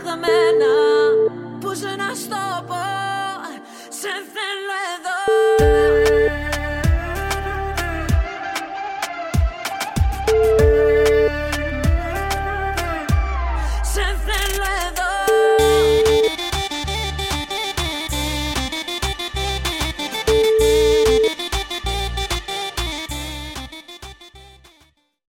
δεμένα. Πώς να στο πω, σε θέλω εδώ.